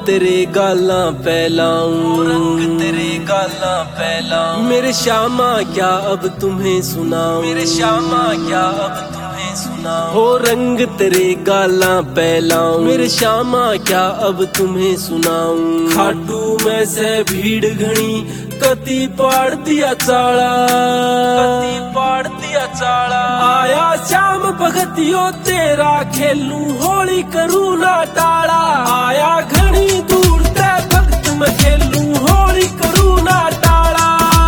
तेरे गालां पैलाऊं, रंग तेरे गालां पैलाऊं। मेरे श्यामा क्या अब तुम्हें सुनाऊं, मेरे श्यामा क्या अब तुम्हें सुनाऊं। हो रंग तेरे गालां पैलाऊं, मेरे श्यामा क्या अब तुम्हें सुनाऊं। खाटू में से भीड़ घणी कती पाड़ दिया चाला, कती पाड़ दिया चाला। आया श्याम भगतियो तेरा खेलूं, होली करूं ना टाला। आया घनी दूर ते भगत में खेलूं, होली करूं ना टाला।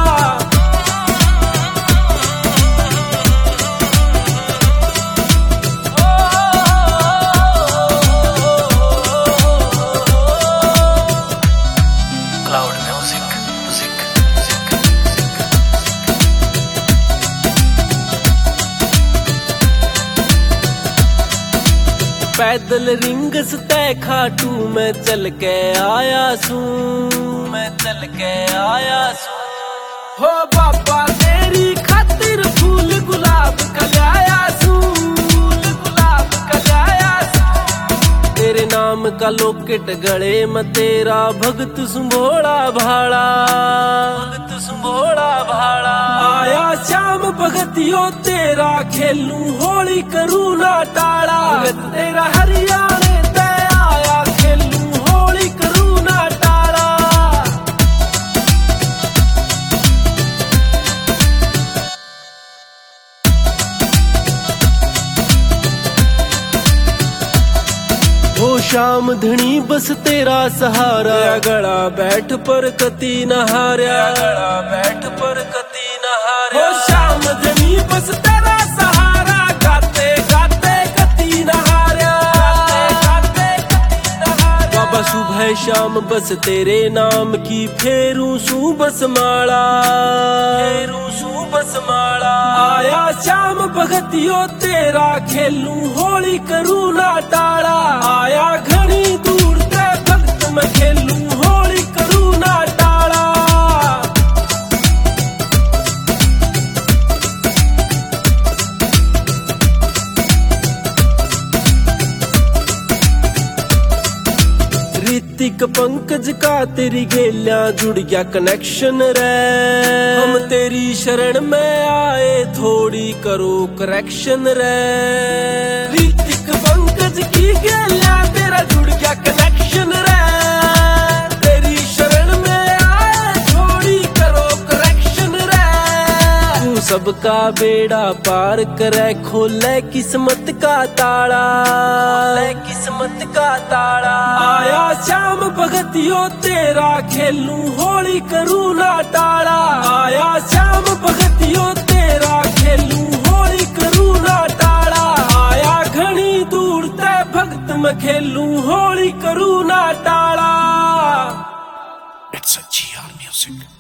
Cloud music. पैदल रिंगस तय खाटू मैं चल के आया सूं, मैं चल के आया सूं। हो बाबा तेरी खातिर फूल गुलाब कलाया सूं, फूल गुलाब कलाया सूं। तेरे नाम का लोकेट गले में तेरा भगत सुंभोड़ा भाड़ा, भगत सुंभोड़ा भाड़ा। आया श्याम भगतियो तेरा खेलूं, होली करूं ना टाला। भगत तेरा हरियाणे ते आया खेलूं, होली करूं ना टाला। ओ श्याम धनी बस तेरा सहारा, गड़ा बैठ पर कती नहार्या, गड़ा बैठ पर कती नहार्या। ओ श्याम धनी बस तेरा सहारा, गाते गाते कती नहार्या, गाते कती नहार्या। बाबा सुबह शाम बस तेरे नाम की फेरूं सू बस माला, फेरूं सू बस माला। आया श्याम भगतियो तेरा खेलूं, होली करूं ना टाला। आया घनी दूर ते भगत में खेलूं, होली करूं ना टाला। ऋतिक पंकज का तेरी गेलियां जुड़ गया कनेक्शन रे। हम तेरी शरण में आए थोड़ी करो करेक्शन रे। ऋतिक पंकज की गेलियां तेरा जुड़ गया कनेक्शन रे। तेरी शरण में आए थोड़ी करो करेक्शन रे। तू सबका बेड़ा पार करे, खोले किस्मत का ताला, खोले किस्मत का ताला। आया श्याम भगतियो तेरा खेलूं, होली करूं ना टाला। आया श्याम भगतियो तेरा खेलूं, होली करूं ना टाला। आया घनी दूर ते भगत में खेलूं, होली करूं ना टाला। It's a GR music।